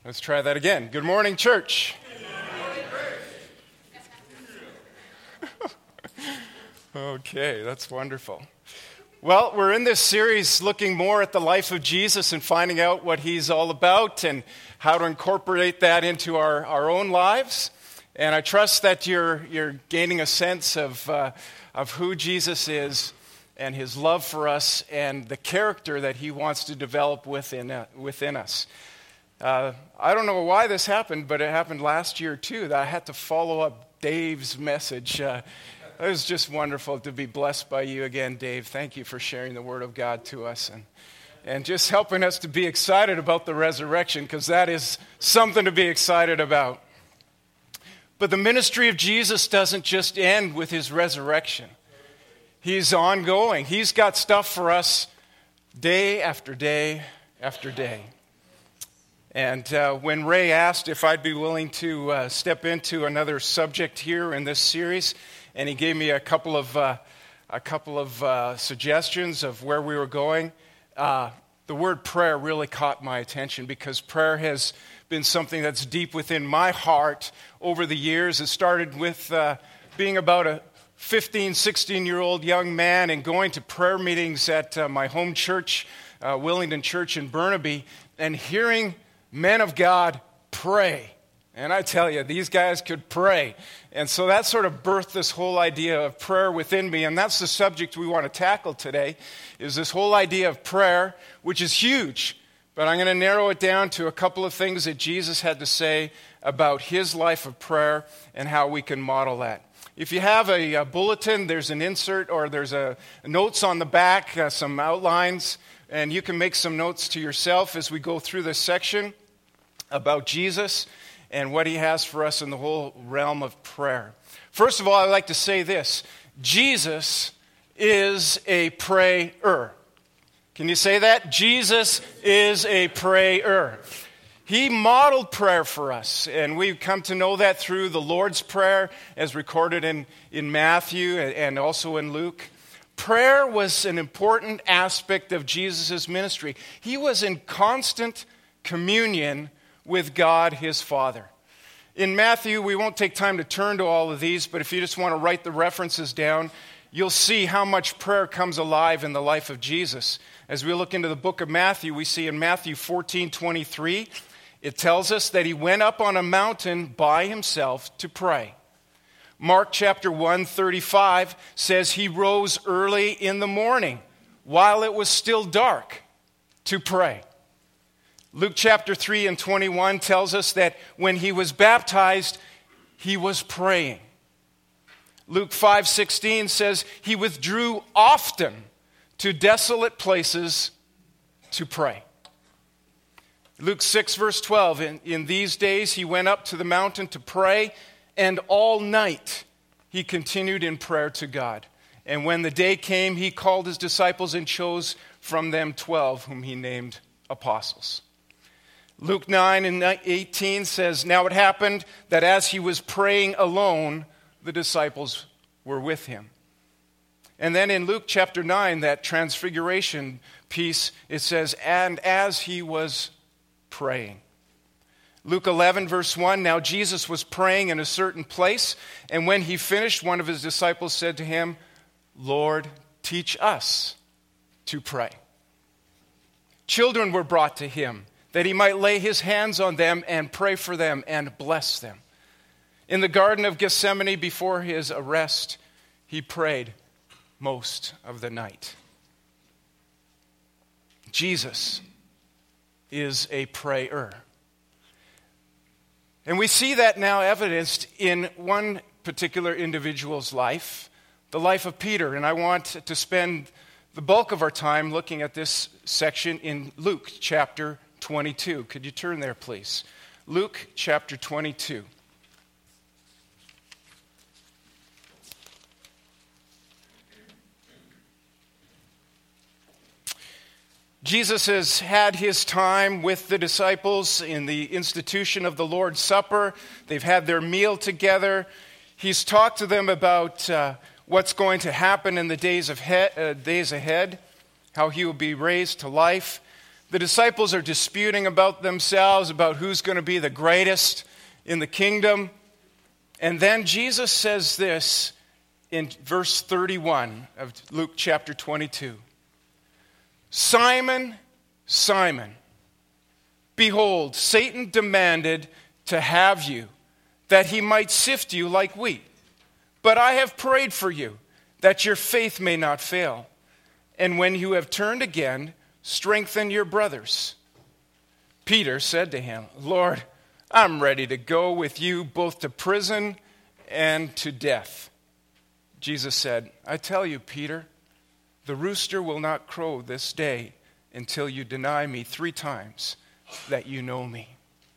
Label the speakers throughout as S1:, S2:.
S1: Let's try that again. Good morning, church. Okay, that's wonderful. Well, we're in this series looking more at the life of Jesus and finding out what he's all about and how to incorporate that into our own lives. And I trust that you're gaining a sense of who Jesus is and his love for us and the character that he wants to develop within us. I don't know why this happened, but it happened last year too, that I had to follow up Dave's message. It was just wonderful to be blessed by you again, Dave. Thank you for sharing the Word of God to us and just helping us to be excited about the resurrection, because that is something to be excited about. But the ministry of Jesus doesn't just end with his resurrection. He's ongoing. He's got stuff for us day after day after day. And when Ray asked if I'd be willing to step into another subject here in this series, and he gave me a couple of suggestions of where we were going, the word prayer really caught my attention, because prayer has been something that's deep within my heart over the years. It started with being about a 15, 16-year-old young man and going to prayer meetings at my home church, Willingdon Church in Burnaby, and hearing men of God pray. And I tell you, these guys could pray. And so that sort of birthed this whole idea of prayer within me. And that's the subject we want to tackle today, is this whole idea of prayer, which is huge. But I'm going to narrow it down to a couple of things that Jesus had to say about his life of prayer and how we can model that. If you have a bulletin, there's an insert or there's notes on the back, some outlines, and you can make some notes to yourself as we go through this section about Jesus and what he has for us in the whole realm of prayer. First of all, I'd like to say this. Jesus is a prayer. Can you say that? Jesus is a prayer. He modeled prayer for us, and we've come to know that through the Lord's Prayer as recorded in Matthew and also in Luke. Prayer was an important aspect of Jesus' ministry. He was in constant communion with God, his Father. In Matthew, we won't take time to turn to all of these, but if you just want to write the references down, you'll see how much prayer comes alive in the life of Jesus. As we look into the book of Matthew, we see in Matthew 14:23, it tells us that he went up on a mountain by himself to pray. Mark chapter 1:35 says he rose early in the morning while it was still dark to pray. Luke chapter 3:21 tells us that when he was baptized, he was praying. Luke 5:16 says he withdrew often to desolate places to pray. Luke 6 verse 12, in these days he went up to the mountain to pray, and all night he continued in prayer to God. And when the day came, he called his disciples and chose from them 12, whom he named apostles. Luke 9:18 says, now it happened that as he was praying alone, the disciples were with him. And then in Luke chapter 9, that transfiguration piece, it says, and as he was praying. Luke 11 verse 1, now Jesus was praying in a certain place, and when he finished, one of his disciples said to him, Lord, teach us to pray. Children were brought to him, that he might lay his hands on them and pray for them and bless them. In the Garden of Gethsemane before his arrest, he prayed most of the night. Jesus is a prayer. And we see that now evidenced in one particular individual's life, the life of Peter. And I want to spend the bulk of our time looking at this section in Luke chapter 22. Could you turn there, please? Luke chapter 22. Jesus has had his time with the disciples in the institution of the Lord's Supper. They've had their meal together. He's talked to them about what's going to happen in the days ahead, how he will be raised to life. The disciples are disputing about themselves, about who's going to be the greatest in the kingdom. And then Jesus says this in verse 31 of Luke chapter 22. Simon, Simon, behold, Satan demanded to have you, that he might sift you like wheat. But I have prayed for you, that your faith may not fail. And when you have turned again, strengthen your brothers. Peter said to him, Lord, I'm ready to go with you both to prison and to death. Jesus said, I tell you, Peter, the rooster will not crow this day until you deny me 3 times that you know me.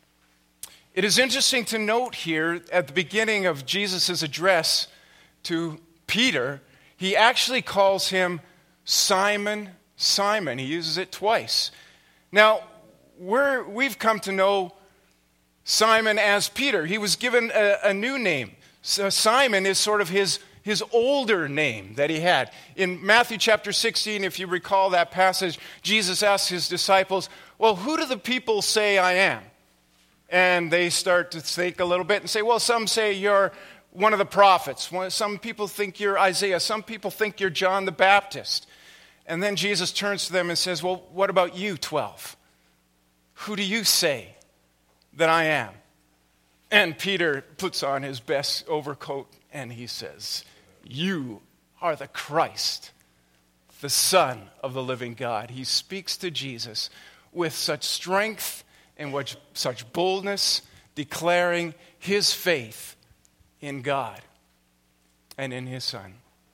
S1: It is interesting to note here at the beginning of Jesus' address to Peter, he actually calls him Simon, Simon. He uses it twice. Now, we've come to know Simon as Peter. He was given a new name. So Simon is sort of his older name that he had. In Matthew chapter 16, if you recall that passage, Jesus asked his disciples, well, who do the people say I am? And they start to think a little bit and say, well, some say you're one of the prophets. Some people think you're Isaiah. Some people think you're John the Baptist. And then Jesus turns to them and says, well, what about you, 12? Who do you say that I am? And Peter puts on his best overcoat and he says, you are the Christ, the Son of the living God. He speaks to Jesus with such strength and with such boldness, declaring his faith in God and in his Son.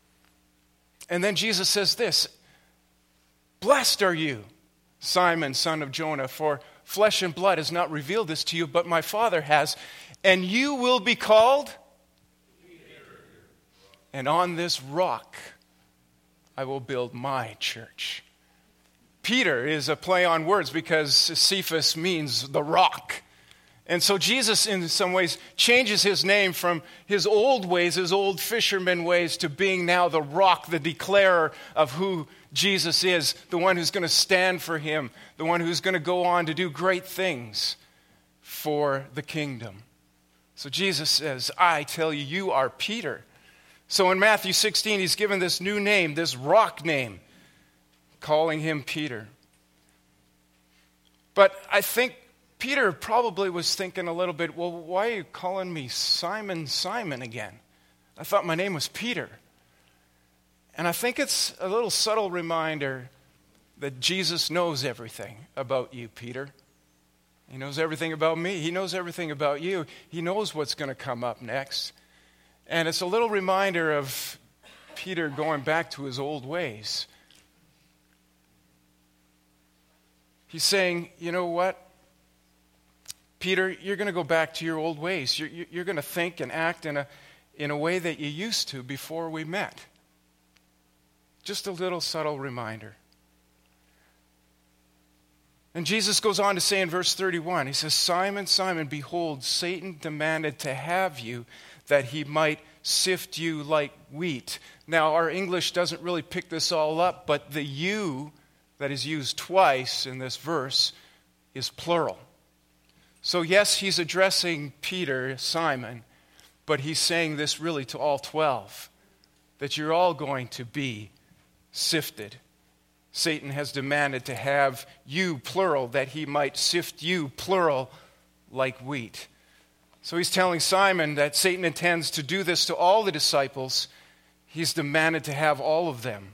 S1: And then Jesus says this, blessed are you, Simon, son of Jonah, for flesh and blood has not revealed this to you, but my Father has. And you will be called Peter. And on this rock I will build my church. Peter is a play on words because Cephas means the rock. And so Jesus, in some ways, changes his name from his old ways, his old fisherman ways, to being now the rock, the declarer of who Jesus is, the one who's going to stand for him, the one who's going to go on to do great things for the kingdom. So Jesus says, I tell you, you are Peter. So in Matthew 16, he's given this new name, this rock name, calling him Peter. But I think Peter probably was thinking a little bit, well, why are you calling me Simon, Simon again? I thought my name was Peter. And I think it's a little subtle reminder that Jesus knows everything about you, Peter. He knows everything about me. He knows everything about you. He knows what's going to come up next. And it's a little reminder of Peter going back to his old ways. He's saying, you know what? Peter, you're going to go back to your old ways. You're going to think and act in a way that you used to before we met. Just a little subtle reminder. And Jesus goes on to say in verse 31, he says, Simon, Simon, behold, Satan demanded to have you that he might sift you like wheat. Now, our English doesn't really pick this all up, but the you that is used twice in this verse is plural. So yes, he's addressing Peter, Simon, but he's saying this really to all 12, that you're all going to be sifted. Satan has demanded to have you, plural, that he might sift you, plural, like wheat. So he's telling Simon that Satan intends to do this to all the disciples. He's demanded to have all of them.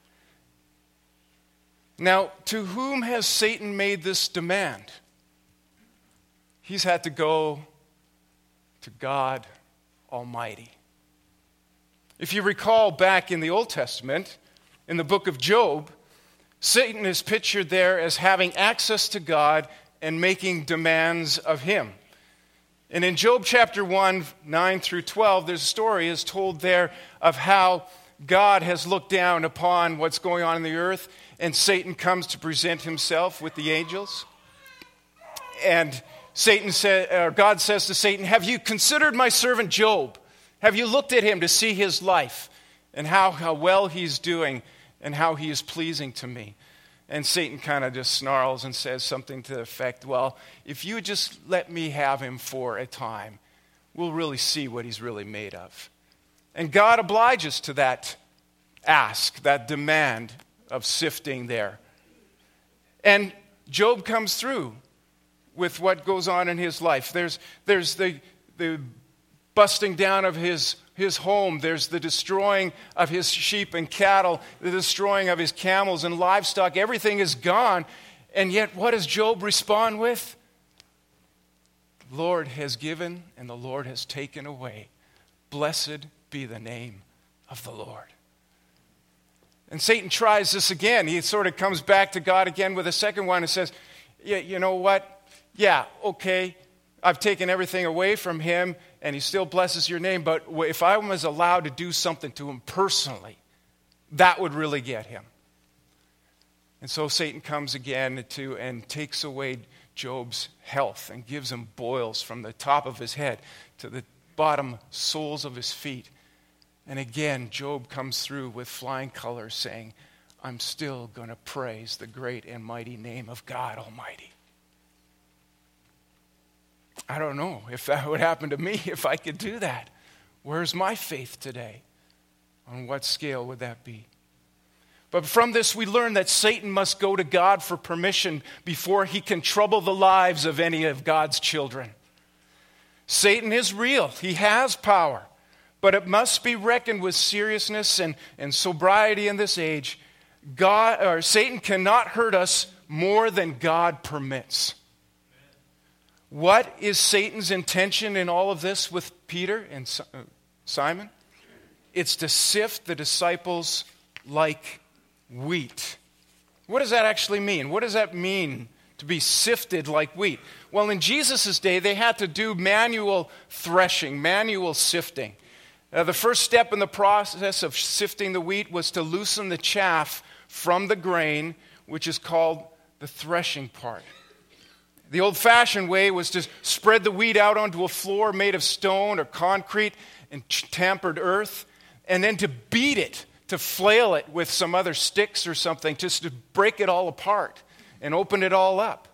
S1: Now, to whom has Satan made this demand? He's had to go to God Almighty. If you recall back in the Old Testament, in the book of Job, Satan is pictured there as having access to God and making demands of him. And in Job chapter 1, 9 through 12, there's a story is told there of how God has looked down upon what's going on in the earth, and Satan comes to present himself with the angels. And God says to Satan, have you considered my servant Job? Have you looked at him to see his life and how well he's doing and how he is pleasing to me? And Satan kind of just snarls and says something to the effect, well, if you just let me have him for a time, we'll really see what he's really made of. And God obliges to that ask, that demand of sifting there. And Job comes through with what goes on in his life. There's the busting down of his home. There's the destroying of his sheep and cattle, the destroying of his camels and livestock. Everything is gone. And yet, what does Job respond with? The Lord has given and the Lord has taken away. Blessed be the name of the Lord. And Satan tries this again. He sort of comes back to God again with a second one and says, yeah, you know what? Yeah, okay, I've taken everything away from him, and he still blesses your name, but if I was allowed to do something to him personally, that would really get him. And so Satan comes again and takes away Job's health and gives him boils from the top of his head to the bottom soles of his feet. And again, Job comes through with flying colors saying, I'm still going to praise the great and mighty name of God Almighty. I don't know if that would happen to me, if I could do that. Where's my faith today? On what scale would that be? But from this we learn that Satan must go to God for permission before he can trouble the lives of any of God's children. Satan is real. He has power. But it must be reckoned with seriousness and sobriety in this age. Satan cannot hurt us more than God permits. What is Satan's intention in all of this with Peter and Simon? It's to sift the disciples like wheat. What does that actually mean? What does that mean to be sifted like wheat? Well, in Jesus' day, they had to do manual threshing, manual sifting. The first step in the process of sifting the wheat was to loosen the chaff from the grain, which is called the threshing part. The old-fashioned way was to spread the wheat out onto a floor made of stone or concrete and tampered earth, and then to beat it, to flail it with some other sticks or something, just to break it all apart and open it all up.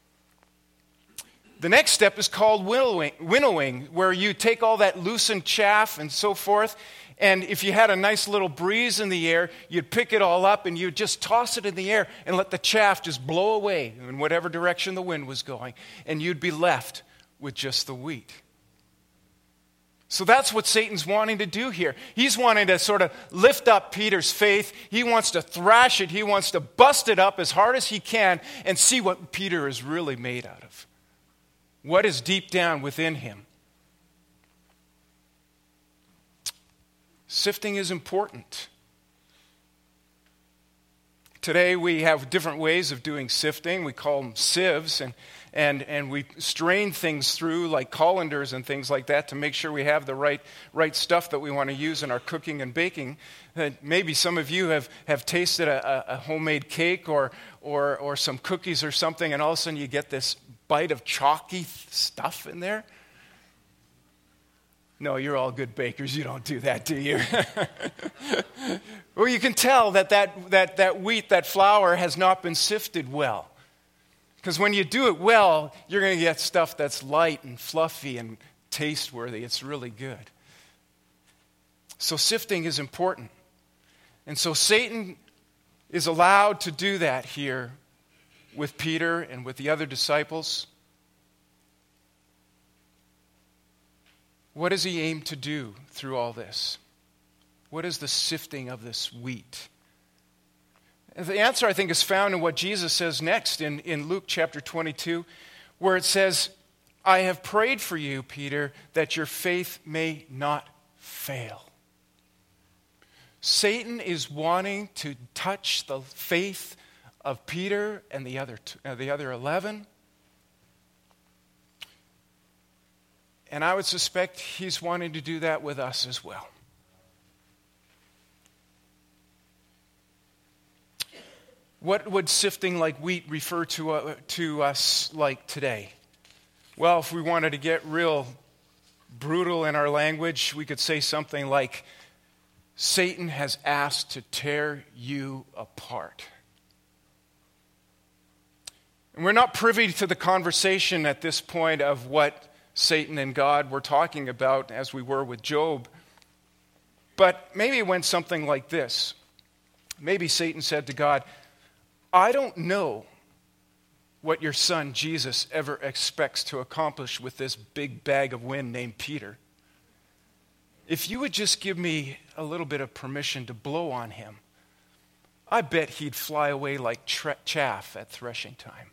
S1: The next step is called winnowing, where you take all that loosened chaff and so forth, and if you had a nice little breeze in the air, you'd pick it all up and you'd just toss it in the air and let the chaff just blow away in whatever direction the wind was going, and you'd be left with just the wheat. So that's what Satan's wanting to do here. He's wanting to sort of lift up Peter's faith. He wants to thrash it. He wants to bust it up as hard as he can and see what Peter is really made out of. What is deep down within him? Sifting is important. Today we have different ways of doing sifting. We call them sieves, and we strain things through like colanders and things like that to make sure we have the right stuff that we want to use in our cooking and baking. Maybe some of you have tasted a homemade cake or some cookies or something, and all of a sudden you get this bite of chalky stuff in there. No, you're all good bakers. You don't do that, do you? Well, you can tell that wheat, that flour, has not been sifted well. Because when you do it well, you're going to get stuff that's light and fluffy and taste-worthy. It's really good. So sifting is important. And so Satan is allowed to do that here with Peter and with the other disciples. What does he aim to do through all this? What is the sifting of this wheat? And the answer, I think, is found in what Jesus says next in Luke chapter 22, where it says, I have prayed for you, Peter, that your faith may not fail. Satan is wanting to touch the faith of Peter and the other 11. And I would suspect he's wanting to do that with us as well. What would sifting like wheat refer to us like today? Well, if we wanted to get real brutal in our language, we could say something like, Satan has asked to tear you apart. And we're not privy to the conversation at this point of what Satan and God were talking about as we were with Job. But maybe it went something like this. Maybe Satan said to God, I don't know what your son Jesus ever expects to accomplish with this big bag of wind named Peter. If you would just give me a little bit of permission to blow on him, I bet he'd fly away like chaff at threshing time.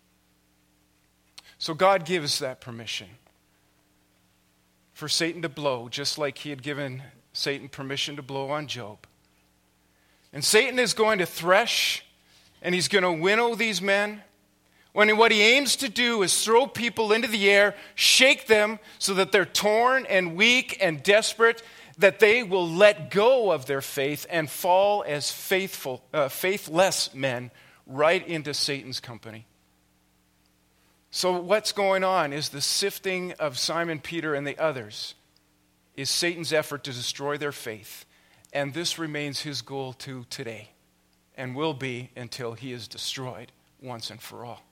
S1: So God gives that permission for Satan to blow, just like he had given Satan permission to blow on Job. And Satan is going to thresh, and he's going to winnow these men. When what he aims to do is throw people into the air, shake them so that they're torn and weak and desperate, that they will let go of their faith and fall as faithless men right into Satan's company. So what's going on is the sifting of Simon Peter and the others is Satan's effort to destroy their faith. And this remains his goal to today and will be until he is destroyed once and for all.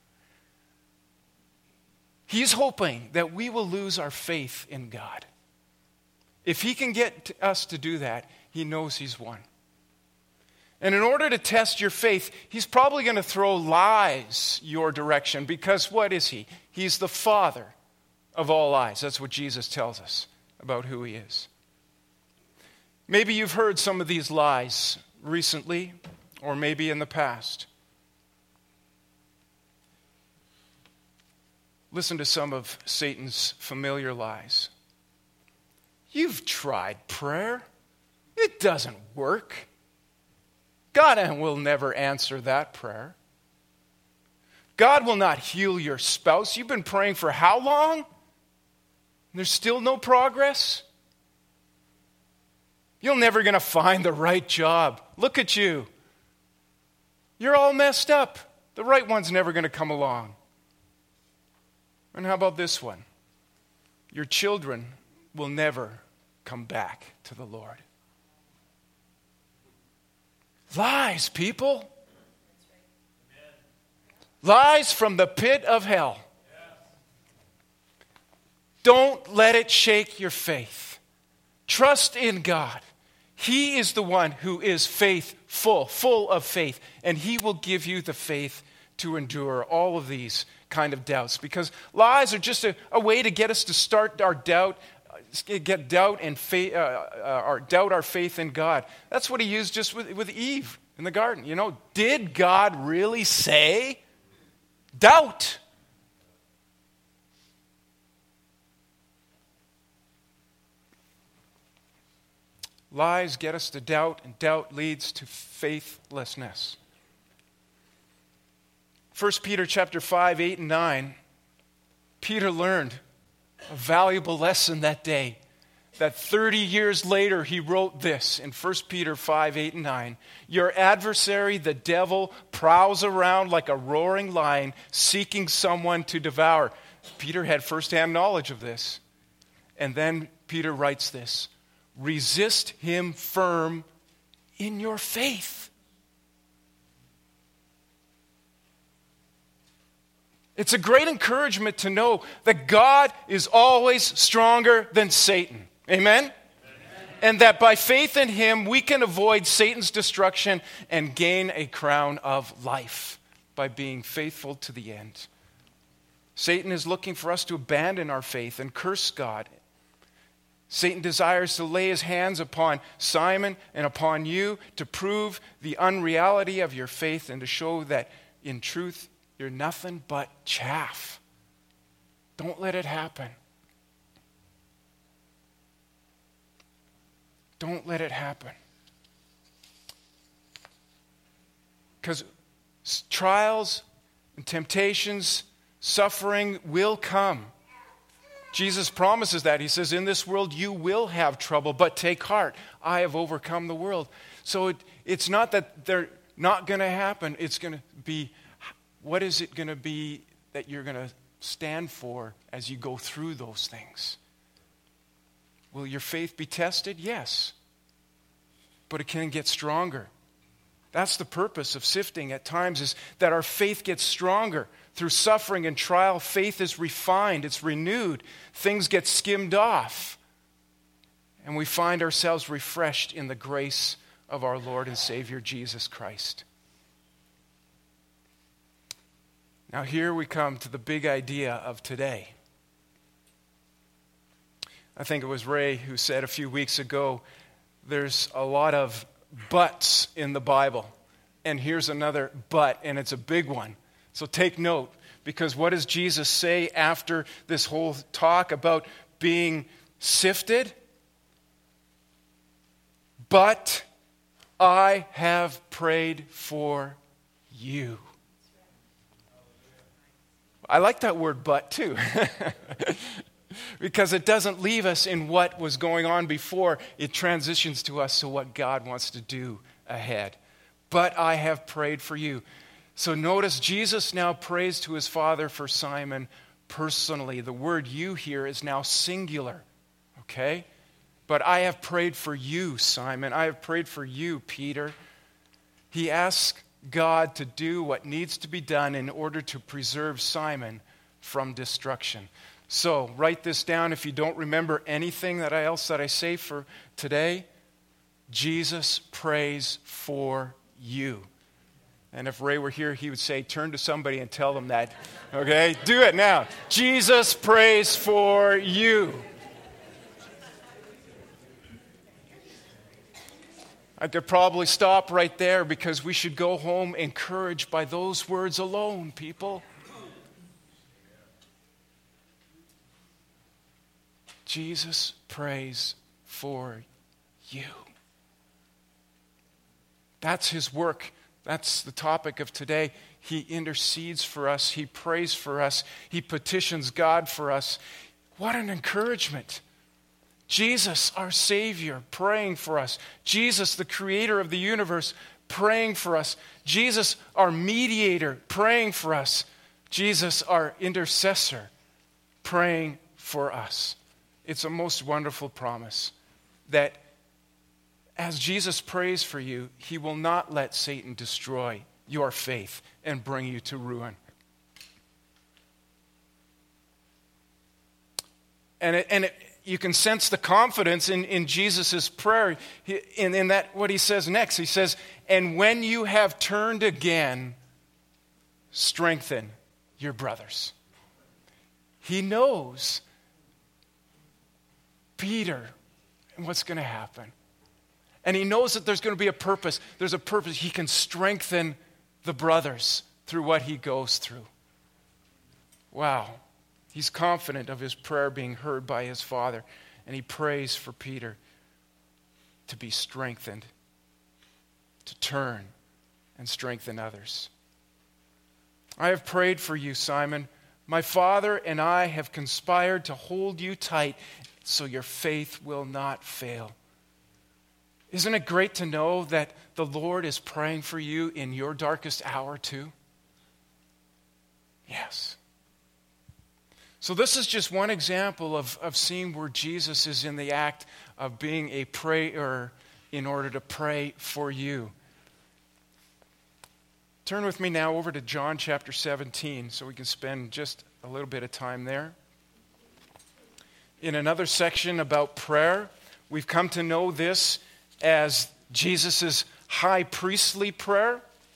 S1: He's hoping that we will lose our faith in God. If he can get us to do that, he knows he's won. And in order to test your faith, he's probably going to throw lies your direction, because what is he? He's the father of all lies. That's what Jesus tells us about who he is. Maybe you've heard some of these lies recently, or maybe in the past. Listen to some of Satan's familiar lies. You've tried prayer. It doesn't work. God will never answer that prayer. God will not heal your spouse. You've been praying for how long? There's still no progress? You're never going to find the right job. Look at you. You're all messed up. The right one's never going to come along. And how about this one? Your children will never come back to the Lord. Lies, people. Lies from the pit of hell. Don't let it shake your faith. Trust in God. He is the one who is faithful, full of faith, and he will give you the faith to endure all of these kind of doubts, because lies are just a way to get us to start our doubt, get doubt and doubt our faith in God. That's what he used just with Eve in the garden. You know, did God really say? Doubt. Lies get us to doubt, and doubt leads to faithlessness. 1 Peter chapter 5, 8 and 9, Peter learned a valuable lesson that day. That 30 years later, he wrote this in 1 Peter 5, 8 and 9. Your adversary, the devil, prowls around like a roaring lion, seeking someone to devour. Peter had firsthand knowledge of this. And then Peter writes this. Resist him firm in your faith. It's a great encouragement to know that God is always stronger than Satan. Amen? Amen? And that by faith in him, we can avoid Satan's destruction and gain a crown of life by being faithful to the end. Satan is looking for us to abandon our faith and curse God. Satan desires to lay his hands upon Simon and upon you to prove the unreality of your faith and to show that in truth, you're nothing but chaff. Don't let it happen. Don't let it happen. Because trials and temptations, suffering will come. Jesus promises that. He says, in this world you will have trouble, but take heart. I have overcome the world. So it's not that they're not going to happen. It's going to be, what is it going to be that you're going to stand for as you go through those things? Will your faith be tested? Yes. But it can get stronger. That's the purpose of sifting at times, is that our faith gets stronger. Through suffering and trial, faith is refined, it's renewed. Things get skimmed off. And we find ourselves refreshed in the grace of our Lord and Savior, Jesus Christ. Now here we come to the big idea of today. I think it was Ray who said a few weeks ago, there's a lot of buts in the Bible. And here's another but, and it's a big one. So take note, because what does Jesus say after this whole talk about being sifted? But I have prayed for you. I like that word but too. Because it doesn't leave us in what was going on before. It transitions to us to what God wants to do ahead. But I have prayed for you. So notice Jesus now prays to his Father for Simon personally. The word you here is now singular. Okay? But I have prayed for you, Simon. I have prayed for you, Peter. He asks God to do what needs to be done in order to preserve Simon from destruction. So write this down if you don't remember anything that I say for today. Jesus prays for you. And if Ray were here, he would say, turn to somebody and tell them that. Okay? Do it now. Jesus prays for you. I could probably stop right there because we should go home encouraged by those words alone, people. Jesus prays for you. That's his work. That's the topic of today. He intercedes for us. He prays for us. He petitions God for us. What an encouragement. Jesus, our Savior, praying for us. Jesus, the creator of the universe, praying for us. Jesus, our mediator, praying for us. Jesus, our intercessor, praying for us. It's a most wonderful promise that as Jesus prays for you, he will not let Satan destroy your faith and bring you to ruin. You can sense the confidence in Jesus' prayer in that what he says next. He says, and when you have turned again, strengthen your brothers. He knows Peter and what's going to happen. And he knows that there's going to be a purpose. There's a purpose. He can strengthen the brothers through what he goes through. Wow. He's confident of his prayer being heard by his Father. And he prays for Peter to be strengthened, to turn and strengthen others. I have prayed for you, Simon. My Father and I have conspired to hold you tight so your faith will not fail. Isn't it great to know that the Lord is praying for you in your darkest hour too? Yes. So this is just one example of seeing where Jesus is in the act of being a prayer in order to pray for you. Turn with me now over to John chapter 17 so we can spend just a little bit of time there. In another section about prayer, we've come to know this as Jesus' high priestly prayer.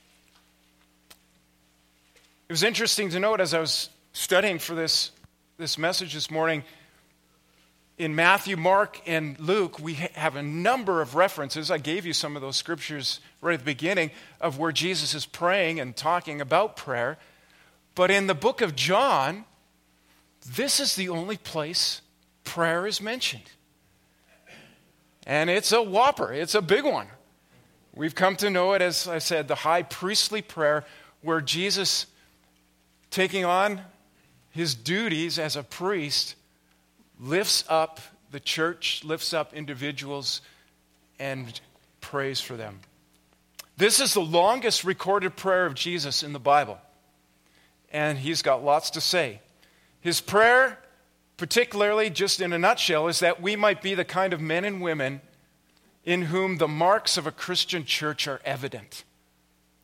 S1: It was interesting to note as I was studying for this message this morning, in Matthew, Mark, and Luke, we have a number of references. I gave you some of those scriptures right at the beginning of where Jesus is praying and talking about prayer. But in the book of John, this is the only place prayer is mentioned. And it's a whopper. It's a big one. We've come to know it, as I said, the high priestly prayer, where Jesus, taking on his duties as a priest, lifts up the church, lifts up individuals, and prays for them. This is the longest recorded prayer of Jesus in the Bible. And he's got lots to say. His prayer, particularly, just in a nutshell, is that we might be the kind of men and women in whom the marks of a Christian church are evident.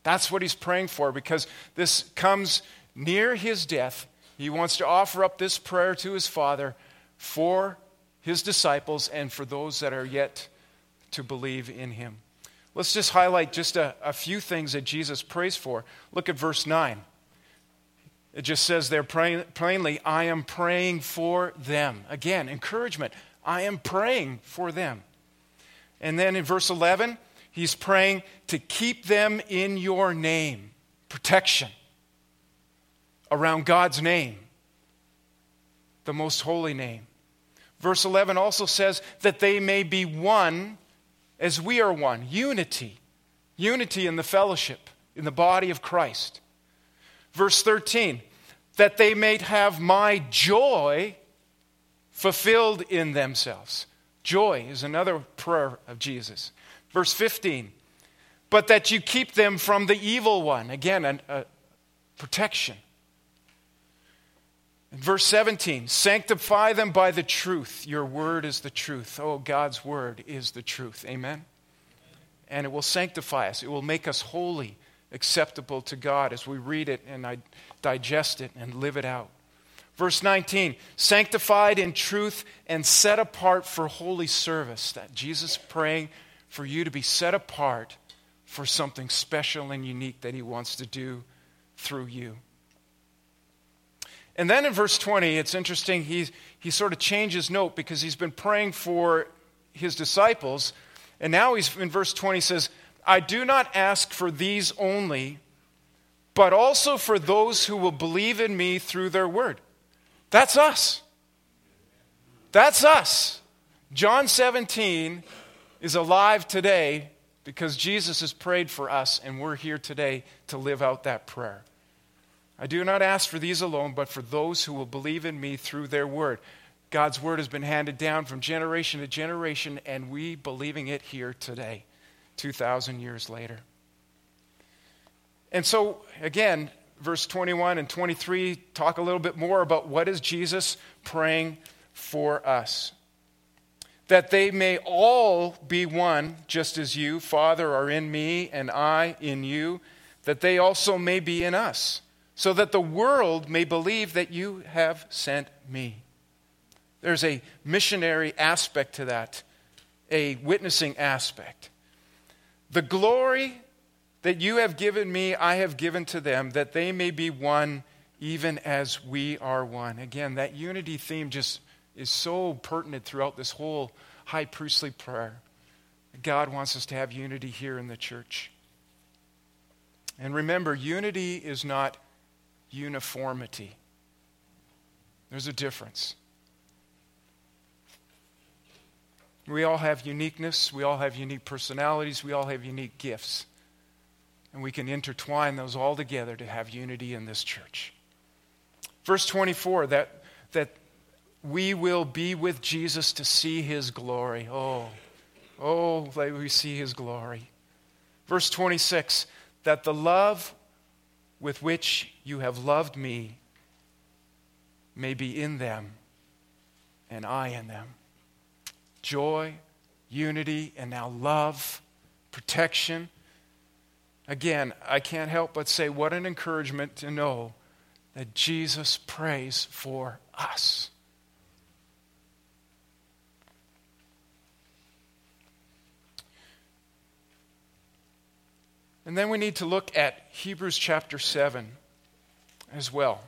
S1: That's what he's praying for, because this comes near his death. He wants to offer up this prayer to his Father for his disciples and for those that are yet to believe in him. Let's just highlight just a few things that Jesus prays for. Look at verse 9. It just says there plainly, I am praying for them. Again, encouragement. I am praying for them. And then in verse 11, he's praying to keep them in your name. Protection around God's name, the most holy name. Verse 11 also says that they may be one as we are one. Unity. Unity in the fellowship, in the body of Christ. Verse 13, that they may have my joy fulfilled in themselves. Joy is another prayer of Jesus. Verse 15, but that you keep them from the evil one. Again, a protection. In verse 17, sanctify them by the truth. Your word is the truth. Oh, God's word is the truth. Amen? And it will sanctify us. It will make us holy, acceptable to God as we read it and digest it and live it out. Verse 19, sanctified in truth and set apart for holy service. That Jesus praying for you to be set apart for something special and unique that he wants to do through you. And then in verse 20, it's interesting, he sort of changes note because he's been praying for his disciples. And now he's in verse 20 says, I do not ask for these only, but also for those who will believe in me through their word. That's us. That's us. John 17 is alive today because Jesus has prayed for us and we're here today to live out that prayer. I do not ask for these alone, but for those who will believe in me through their word. God's word has been handed down from generation to generation, and we believing it here today, 2,000 years later. And so, again, verse 21 and 23 talk a little bit more about what is Jesus praying for us. That they may all be one, just as you, Father, are in me and I in you, that they also may be in us, so that the world may believe that you have sent me. There's a missionary aspect to that, a witnessing aspect. The glory that you have given me, I have given to them, that they may be one even as we are one. Again, that unity theme just is so pertinent throughout this whole high priestly prayer. God wants us to have unity here in the church. And remember, unity is not uniformity. There's a difference. We all have uniqueness. We all have unique personalities. We all have unique gifts. And we can intertwine those all together to have unity in this church. Verse 24, that we will be with Jesus to see his glory. Oh, let we see his glory. Verse 26, that the love with which you have loved me may be in them and I in them. Joy, unity, and now love, protection. Again, I can't help but say what an encouragement to know that Jesus prays for us. And then we need to look at Hebrews chapter 7 as well.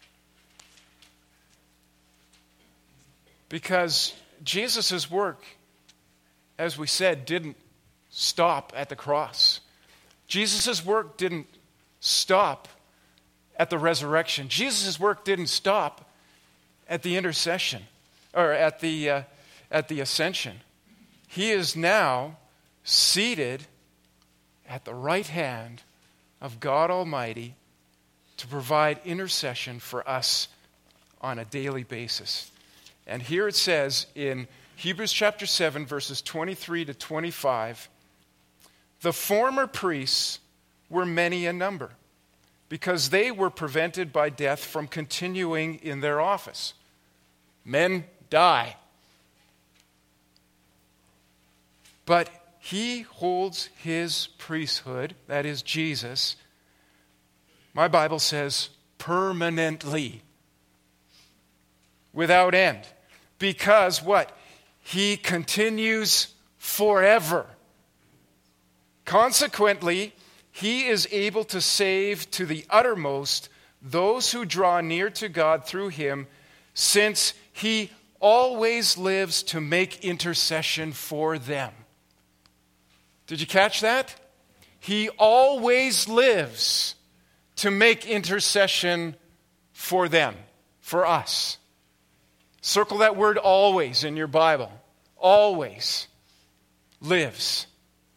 S1: Because Jesus' work, as we said, didn't stop at the cross. Jesus' work didn't stop at the resurrection. Jesus' work didn't stop at the intercession or at the ascension. He is now seated at the right hand of God Almighty to provide intercession for us on a daily basis. And here it says in Hebrews chapter 7, verses 23 to 25, the former priests were many in number, because they were prevented by death from continuing in their office. Men die. But he holds his priesthood, that is Jesus, my Bible says permanently, without end. Because what? He continues forever. Consequently, he is able to save to the uttermost those who draw near to God through him, since he always lives to make intercession for them. Did you catch that? He always lives to make intercession for them, for us. Circle that word always in your Bible. Always lives.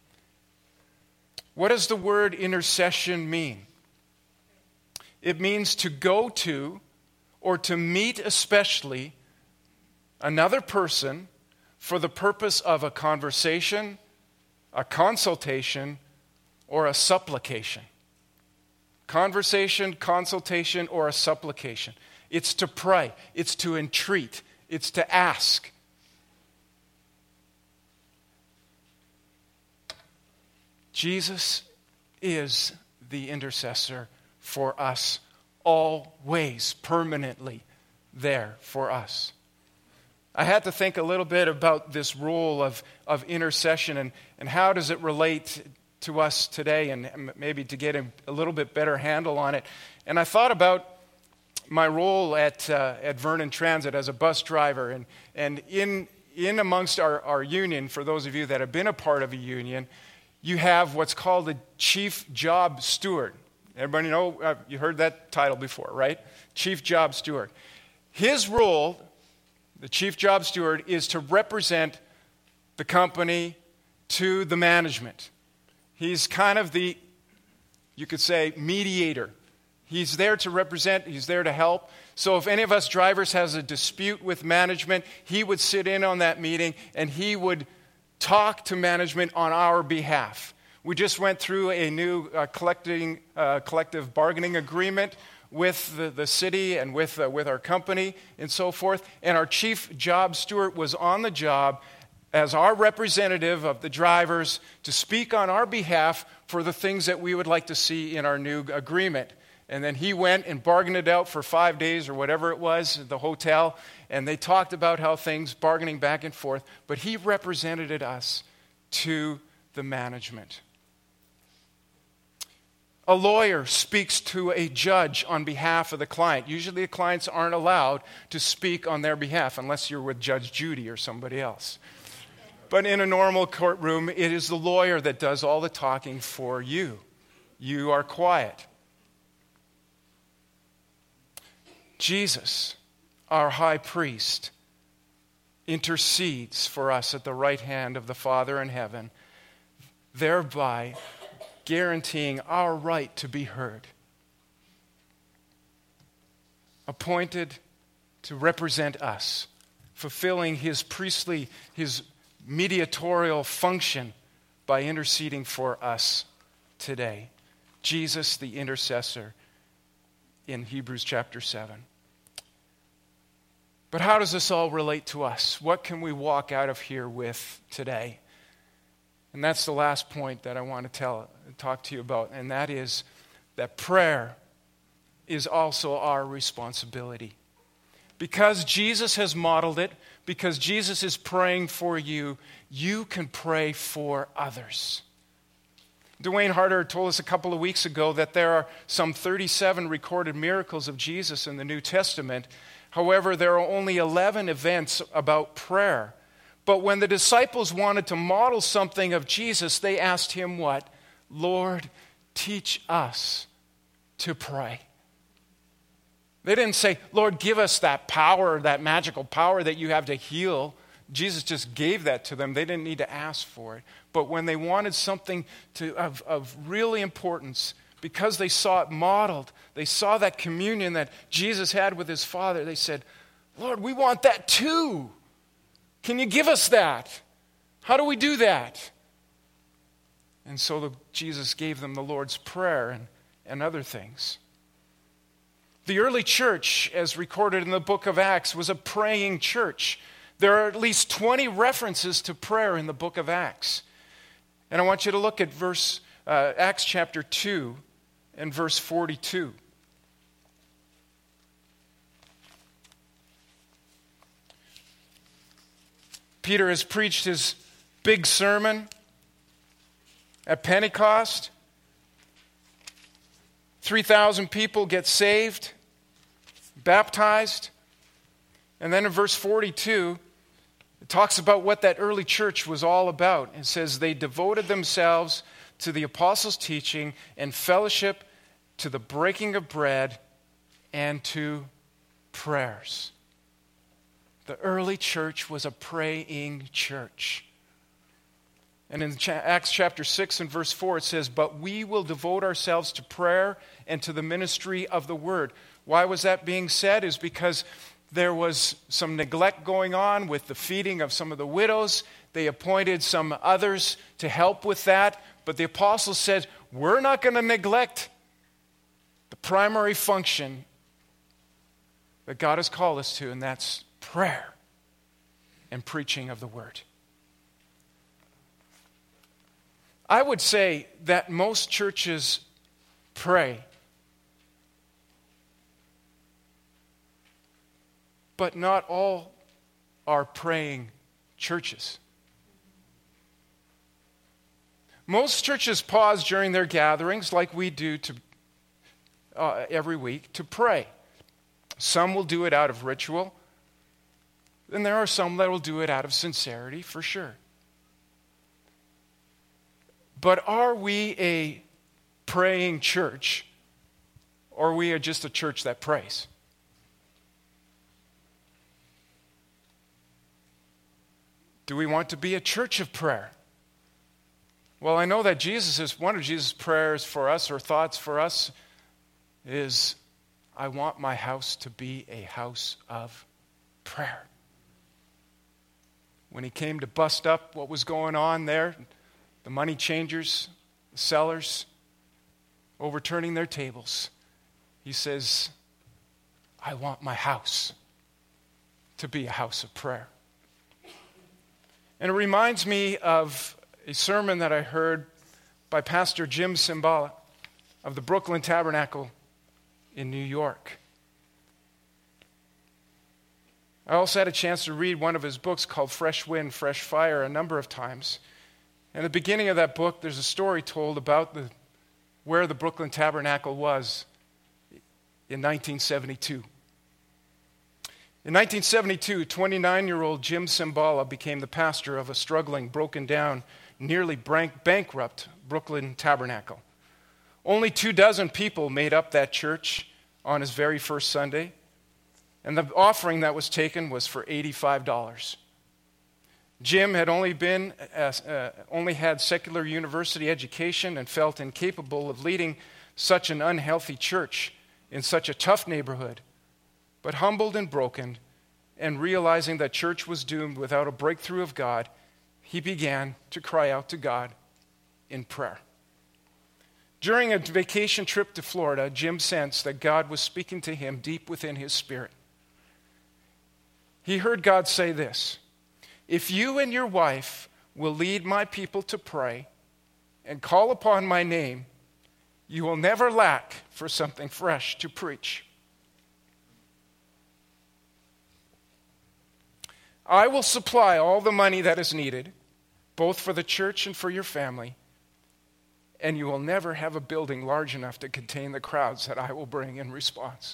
S1: What does the word intercession mean? It means to go to or to meet especially another person for the purpose of a conversation, a consultation, or a supplication. Conversation, consultation, or a supplication. It's to pray. It's to entreat. It's to ask. Jesus is the intercessor for us, always, permanently there for us. I had to think a little bit about this role of intercession and how does it relate to us today, and maybe to get a little bit better handle on it. And I thought about my role at Vernon Transit as a bus driver, and in amongst our union, for those of you that have been a part of a union, you have what's called a chief job steward. Everybody know, you heard that title before, right? Chief job steward. His role, the chief job steward, is to represent the company to the management. He's kind of the, you could say, mediator. He's there to represent, he's there to help. So if any of us drivers has a dispute with management, he would sit in on that meeting and he would talk to management on our behalf. We just went through a new collective bargaining agreement with the city and with our company and so forth. And our chief job steward was on the job as our representative of the drivers to speak on our behalf for the things that we would like to see in our new agreement. And then he went and bargained it out for 5 days or whatever it was at the hotel. And they talked about how things, bargaining back and forth. But he represented us to the management. A lawyer speaks to a judge on behalf of the client. Usually the clients aren't allowed to speak on their behalf unless you're with Judge Judy or somebody else. But in a normal courtroom, it is the lawyer that does all the talking for you. You are quiet. Jesus, our high priest, intercedes for us at the right hand of the Father in heaven, thereby guaranteeing our right to be heard. Appointed to represent us, fulfilling his priestly, his mediatorial function by interceding for us today. Jesus, the intercessor, in Hebrews chapter 7. But how does this all relate to us? What can we walk out of here with today? And that's the last point that I want to talk to you about, and that is that prayer is also our responsibility. Because Jesus has modeled it, because Jesus is praying for you, you can pray for others. Dwayne Harder told us a couple of weeks ago that there are some 37 recorded miracles of Jesus in the New Testament. However, there are only 11 events about prayer. But when the disciples wanted to model something of Jesus, they asked him what? Lord, teach us to pray. They didn't say, Lord, give us that power, that magical power that you have to heal. Jesus just gave that to them. They didn't need to ask for it. But when they wanted something of really importance, because they saw it modeled, they saw that communion that Jesus had with his Father, they said, Lord, we want that too. Can you give us that? How do we do that? And so Jesus gave them the Lord's Prayer and other things. The early church, as recorded in the book of Acts, was a praying church. There are at least 20 references to prayer in the book of Acts. And I want you to look at Acts chapter 2 and verse 42. Peter has preached his big sermon at Pentecost. 3,000 people get saved, baptized. And then in verse 42, it talks about what that early church was all about. It says, they devoted themselves to the apostles' teaching and fellowship, to the breaking of bread, and to prayers. The early church was a praying church. And in Acts chapter 6 and verse 4, it says, but we will devote ourselves to prayer and to the ministry of the word. Why was that being said? Is because there was some neglect going on with the feeding of some of the widows. They appointed some others to help with that. But the apostles said, we're not going to neglect the primary function that God has called us to, and that's prayer and preaching of the word. I would say that most churches pray, but not all are praying churches. Most churches pause during their gatherings, like we do every week, to pray. Some will do it out of ritual, and there are some that will do it out of sincerity, for sure. But are we a praying church, or are we just a church that prays? Do we want to be a church of prayer? Well, I know that one of Jesus' prayers for us, or thoughts for us, is, I want my house to be a house of prayer. When he came to bust up what was going on there, the money changers, the sellers, overturning their tables, he says, I want my house to be a house of prayer. And it reminds me of a sermon that I heard by Pastor Jim Cymbala of the Brooklyn Tabernacle in New York. I also had a chance to read one of his books called Fresh Wind, Fresh Fire a number of times. And at the beginning of that book, there's a story told about where the Brooklyn Tabernacle was in 1972. In 1972, 29-year-old Jim Cymbala became the pastor of a struggling, broken down, nearly bankrupt Brooklyn Tabernacle. Only 24 people made up that church on his very first Sunday, and the offering that was taken was for $85. Jim had only had secular university education and felt incapable of leading such an unhealthy church in such a tough neighborhood. But humbled and broken, and realizing that church was doomed without a breakthrough of God, he began to cry out to God in prayer. During a vacation trip to Florida, Jim sensed that God was speaking to him deep within his spirit. He heard God say this, if you and your wife will lead my people to pray and call upon my name, you will never lack for something fresh to preach. I will supply all the money that is needed, both for the church and for your family, and you will never have a building large enough to contain the crowds that I will bring in response.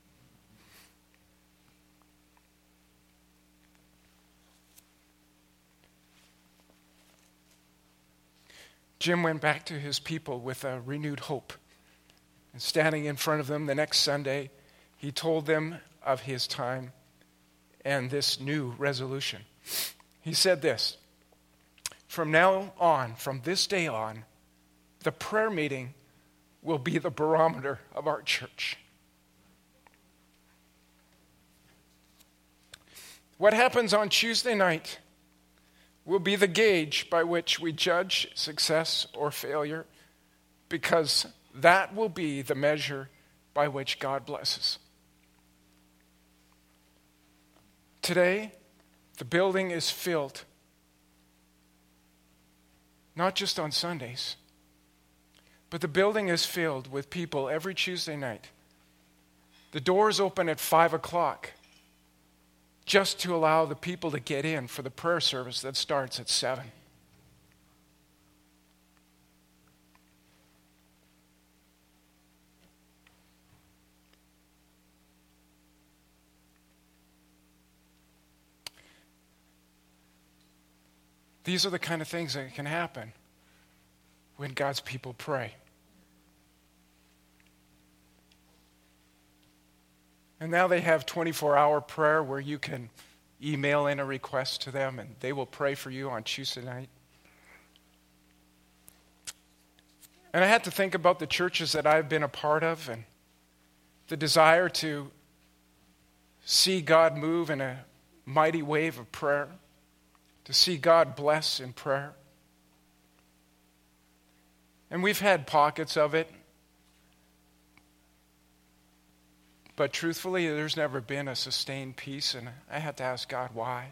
S1: Jim went back to his people with a renewed hope. And standing in front of them the next Sunday, he told them of his time and this new resolution. He said this, from now on, from this day on, the prayer meeting will be the barometer of our church. What happens on Tuesday night will be the gauge by which we judge success or failure, because that will be the measure by which God blesses. Today, the building is filled not just on Sundays. But the building is filled with people every Tuesday night. The doors open at 5 o'clock just to allow the people to get in for the prayer service that starts at 7. These are the kind of things that can happen when God's people pray. And now they have 24-hour prayer where you can email in a request to them and they will pray for you on Tuesday night. And I had to think about the churches that I've been a part of and the desire to see God move in a mighty wave of prayer, to see God bless in prayer. And we've had pockets of it. But truthfully, there's never been a sustained peace, and I had to ask God why.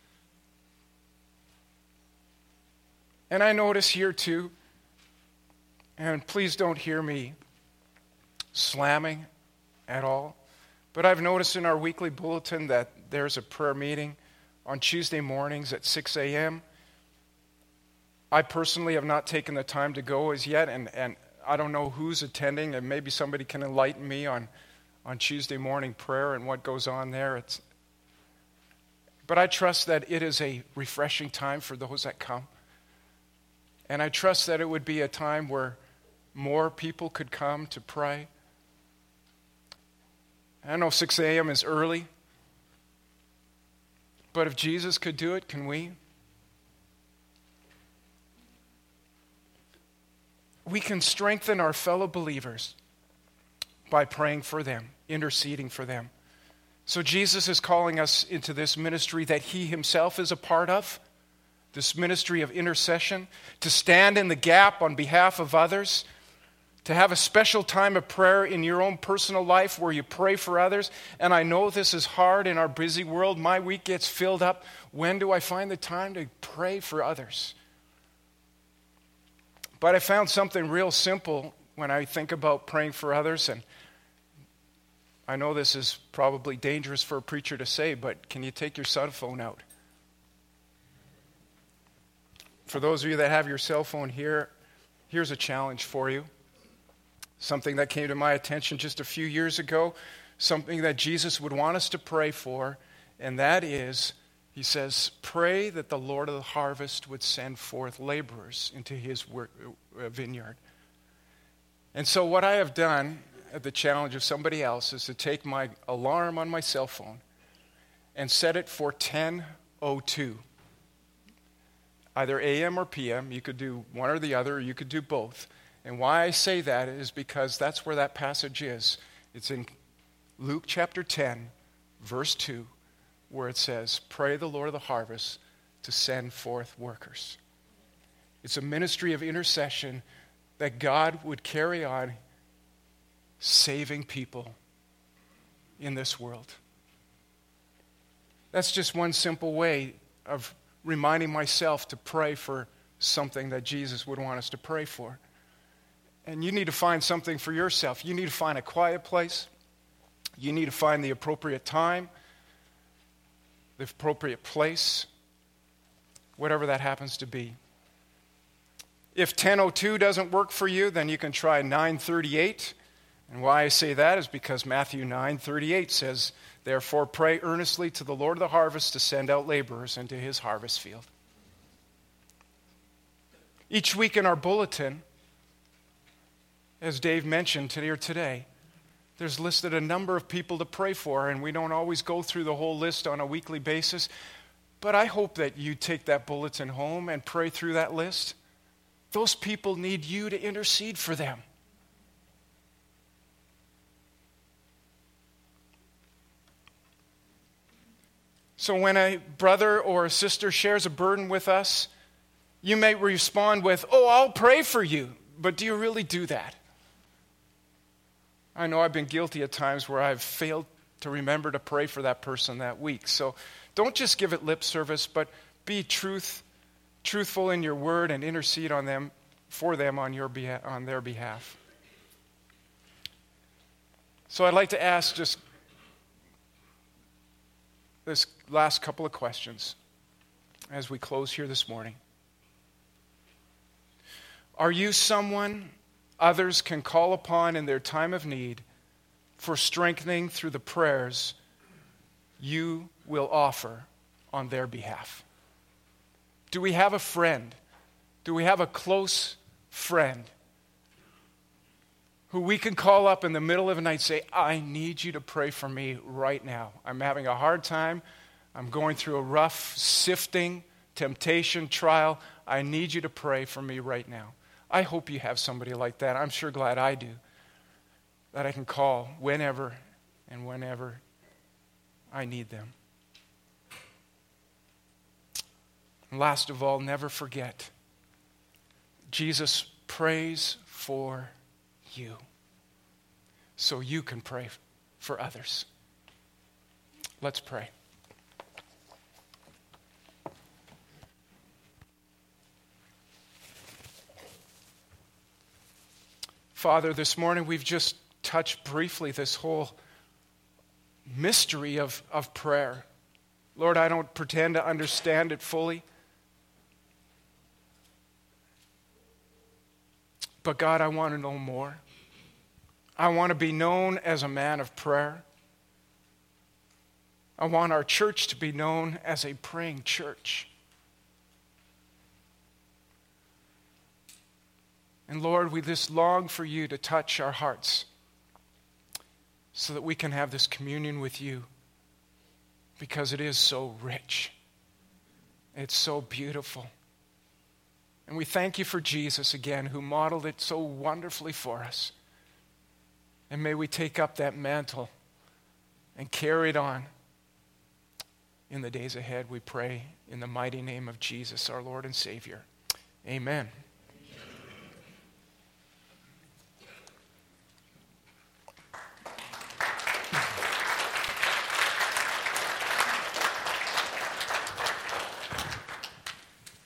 S1: And I notice here too, and please don't hear me slamming at all, but I've noticed in our weekly bulletin that there's a prayer meeting on Tuesday mornings at 6 a.m. I personally have not taken the time to go as yet, and I don't know who's attending, and maybe somebody can enlighten me on Tuesday morning prayer and what goes on there. But I trust that it is a refreshing time for those that come. And I trust that it would be a time where more people could come to pray. I know 6 a.m. is early, but if Jesus could do it, can we? We can strengthen our fellow believers by praying for them, interceding for them. So Jesus is calling us into this ministry that he himself is a part of, this ministry of intercession, to stand in the gap on behalf of others, to have a special time of prayer in your own personal life where you pray for others. And I know this is hard in our busy world. My week gets filled up. When do I find the time to pray for others? But I found something real simple when I think about praying for others, and I know this is probably dangerous for a preacher to say, but can you take your cell phone out? For those of you that have your cell phone here, here's a challenge for you. Something that came to my attention just a few years ago, something that Jesus would want us to pray for, and that is, he says, pray that the Lord of the harvest would send forth laborers into his vineyard. And so what I have done at the challenge of somebody else is to take my alarm on my cell phone and set it for 10:02. Either AM or PM. You could do one or the other, or you could do both. And why I say that is because that's where that passage is. It's in Luke chapter 10, verse 2, where it says, pray the Lord of the harvest to send forth workers. It's a ministry of intercession that God would carry on saving people in this world. That's just one simple way of reminding myself to pray for something that Jesus would want us to pray for. And you need to find something for yourself. You need to find a quiet place. You need to find the appropriate time, the appropriate place, whatever that happens to be. If 10:02 doesn't work for you, then you can try 9:38. And why I say that is because Matthew 9:38 says, therefore pray earnestly to the Lord of the harvest to send out laborers into his harvest field. Each week in our bulletin, as Dave mentioned today, there's listed a number of people to pray for, and we don't always go through the whole list on a weekly basis. But I hope that you take that bulletin home and pray through that list. Those people need you to intercede for them. So when a brother or a sister shares a burden with us, you may respond with, oh, I'll pray for you. But do you really do that? I know I've been guilty at times where I've failed to remember to pray for that person that week. So don't just give it lip service, but be truth truthful in your word, and intercede on them, for them on their behalf. So I'd like to ask just this last couple of questions as we close here this morning. Are you someone others can call upon in their time of need for strengthening through the prayers you will offer on their behalf? Do we have a friend? Do we have a close friend who we can call up in the middle of the night and say, I need you to pray for me right now. I'm having a hard time. I'm going through a rough, sifting, temptation, trial. I need you to pray for me right now. I hope you have somebody like that. I'm sure glad I do, that I can call whenever and whenever I need them. And last of all, never forget, Jesus prays for you, so you can pray for others. Let's pray. Father, this morning we've just touched briefly this whole mystery of prayer. Lord, I don't pretend to understand it fully. But God, I want to know more. I want to be known as a man of prayer. I want our church to be known as a praying church. And Lord, we just long for you to touch our hearts so that we can have this communion with you, because it is so rich. It's so beautiful. And we thank you for Jesus again, who modeled it so wonderfully for us. And may we take up that mantle and carry it on in the days ahead, we pray in the mighty name of Jesus, our Lord and Savior. Amen.